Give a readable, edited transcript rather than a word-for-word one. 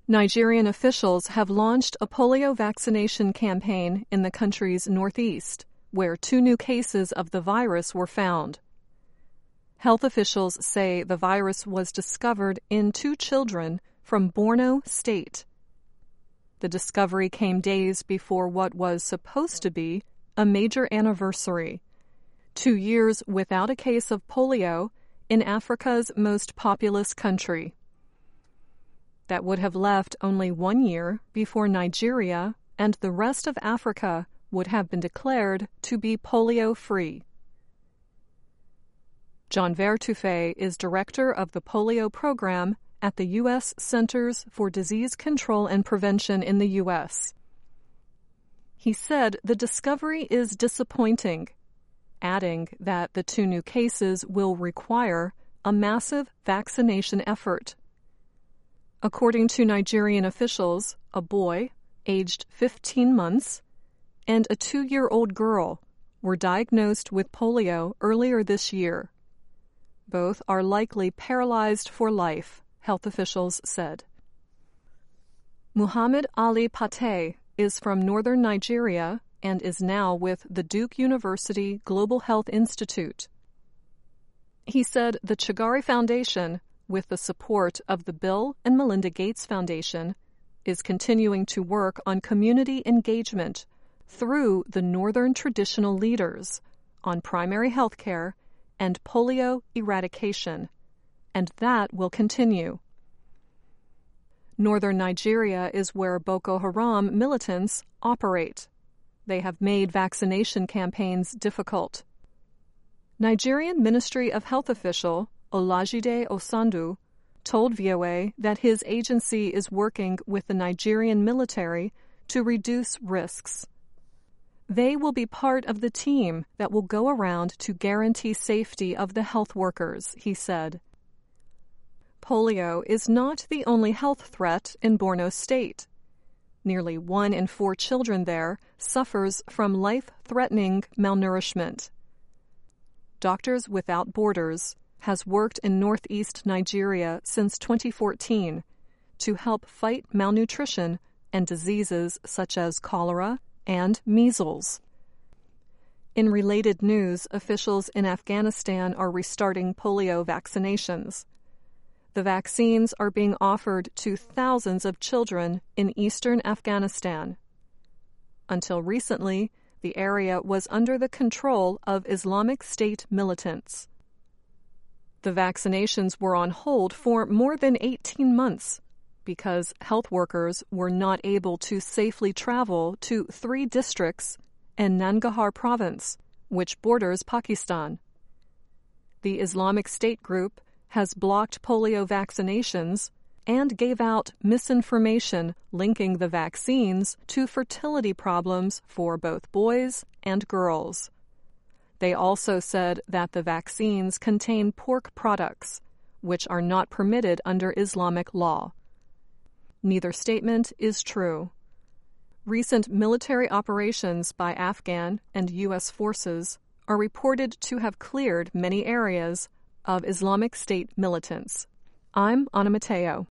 Nigerian officials have launched a polio vaccination campaign in the country's northeast, where 2 new cases of the virus were found. Health officials say the virus was discovered in 2 children from Borno State. The discovery came days before what was supposed to be a major anniversary: 2 years without a case of polio in Africa's most populous country. That would have left only 1 year before Nigeria and the rest of Africa would have been declared to be polio-free. John Vertuffe is director of the polio program at the U.S. Centers for Disease Control and Prevention in the U.S. He said the discovery is disappointing, adding that the 2 new cases will require a massive vaccination effort. According to Nigerian officials, a boy, aged 15 months, and a 2-year-old girl were diagnosed with polio earlier this year. Both are likely paralyzed for life, health officials said. Muhammad Ali Pate is from northern Nigeria and is now with the Duke University Global Health Institute. He said the Chagari Foundation, with the support of the Bill and Melinda Gates Foundation, is continuing to work on community engagement through the Northern traditional leaders on primary health care and polio eradication, and that will continue. Northern Nigeria is where Boko Haram militants operate. They have made vaccination campaigns difficult. Nigerian Ministry of Health official Olajide Osandu told VOA that his agency is working with the Nigerian military to reduce risks. They will be part of the team that will go around to guarantee safety of the health workers, he said. Polio is not the only health threat in Borno State. Nearly 1 in 4 children there suffers from life-threatening malnourishment. Doctors Without Borders has worked in northeast Nigeria since 2014 to help fight malnutrition and diseases such as cholera and measles. In related news, officials in Afghanistan are restarting polio vaccinations. The vaccines are being offered to thousands of children in eastern Afghanistan. Until recently, the area was under the control of Islamic State militants. The vaccinations were on hold for more than 18 months because health workers were not able to safely travel to 3 districts in Nangarhar province, which borders Pakistan. The Islamic State group has blocked polio vaccinations and gave out misinformation linking the vaccines to fertility problems for both boys and girls. They also said that the vaccines contain pork products, which are not permitted under Islamic law. Neither statement is true. Recent military operations by Afghan and U.S. forces are reported to have cleared many areas of Islamic State militants. I'm Ana Mateo.